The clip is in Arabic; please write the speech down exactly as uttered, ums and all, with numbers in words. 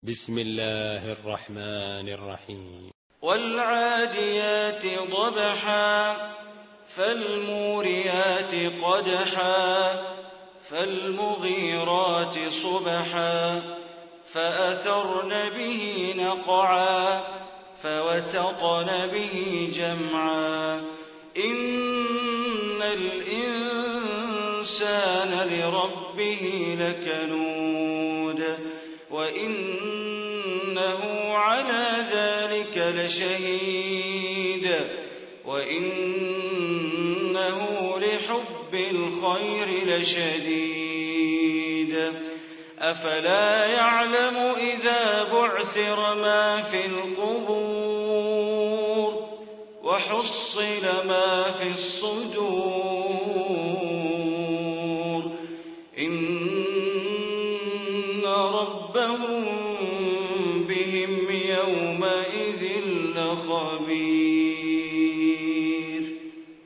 بسم الله الرحمن الرحيم. والعاديات ضبحا فالموريات قدحا فالمغيرات صبحا فأثرن به نقعا فوسطن به جمعا إن الإنسان لربه لكنود وإنه على ذلك لشهيد وإنه لحب الخير لشديد أفلا يعلم إذا بعثر ما في القبور وحصل ما في الصدور إن ربهم بهم يومئذ لخبير.